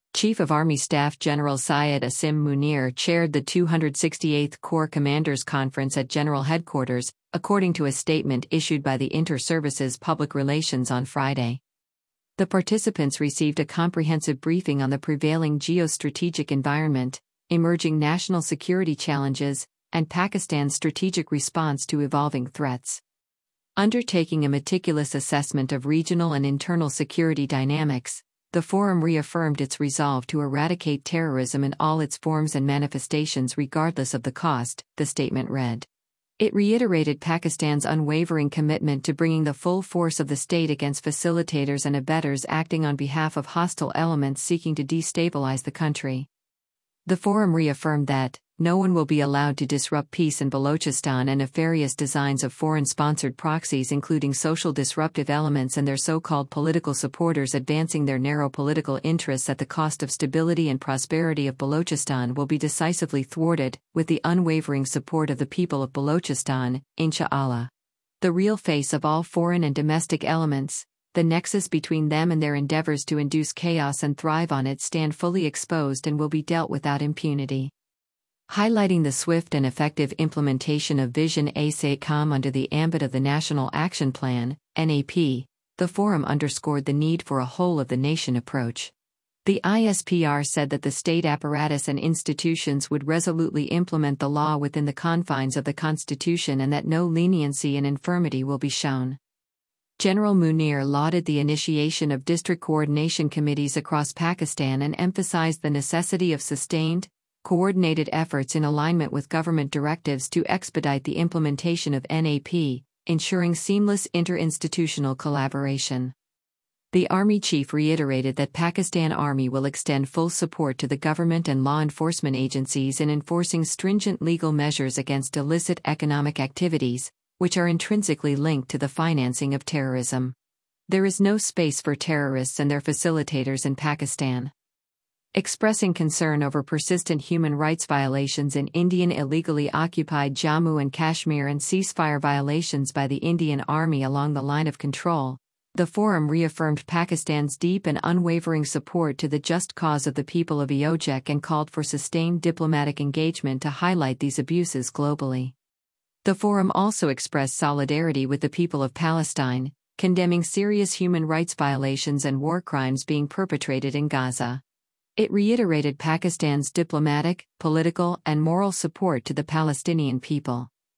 Chief of Army Staff General Syed Asim Munir chaired the 268th Corps Commanders Conference at General Headquarters, according to a statement issued by the Inter-Services Public Relations on Friday. The participants received a comprehensive briefing on the prevailing geostrategic environment, emerging national security challenges, and Pakistan's strategic response to evolving threats. Undertaking a meticulous assessment of regional and internal security dynamics, the forum reaffirmed its resolve to eradicate terrorism in all its forms and manifestations regardless of the cost, the statement read. It reiterated Pakistan's unwavering commitment to bringing the full force of the state against facilitators and abettors acting on behalf of hostile elements seeking to destabilize the country. The forum reaffirmed that no one will be allowed to disrupt peace in Balochistan, and nefarious designs of foreign-sponsored proxies including social disruptive elements and their so-called political supporters advancing their narrow political interests at the cost of stability and prosperity of Balochistan will be decisively thwarted, with the unwavering support of the people of Balochistan, inshallah. The real face of all foreign and domestic elements, the nexus between them and their endeavors to induce chaos and thrive on it, stand fully exposed and will be dealt without impunity. Highlighting the swift and effective implementation of Vision ASACOM under the ambit of the National Action Plan, NAP, the forum underscored the need for a whole-of-the-nation approach. The ISPR said that the state apparatus and institutions would resolutely implement the law within the confines of the Constitution and that no leniency and infirmity will be shown. General Munir lauded the initiation of district coordination committees across Pakistan and emphasized the necessity of sustained, coordinated efforts in alignment with government directives to expedite the implementation of NAP, ensuring seamless interinstitutional collaboration. The Army Chief reiterated that Pakistan Army will extend full support to the government and law enforcement agencies in enforcing stringent legal measures against illicit economic activities, which are intrinsically linked to the financing of terrorism. There is no space for terrorists and their facilitators in Pakistan. Expressing concern over persistent human rights violations in Indian illegally occupied Jammu and Kashmir and ceasefire violations by the Indian Army along the line of control, the forum reaffirmed Pakistan's deep and unwavering support to the just cause of the people of EOJEC and called for sustained diplomatic engagement to highlight these abuses globally. The forum also expressed solidarity with the people of Palestine, condemning serious human rights violations and war crimes being perpetrated in Gaza. It reiterated Pakistan's diplomatic, political, and moral support to the Palestinian people.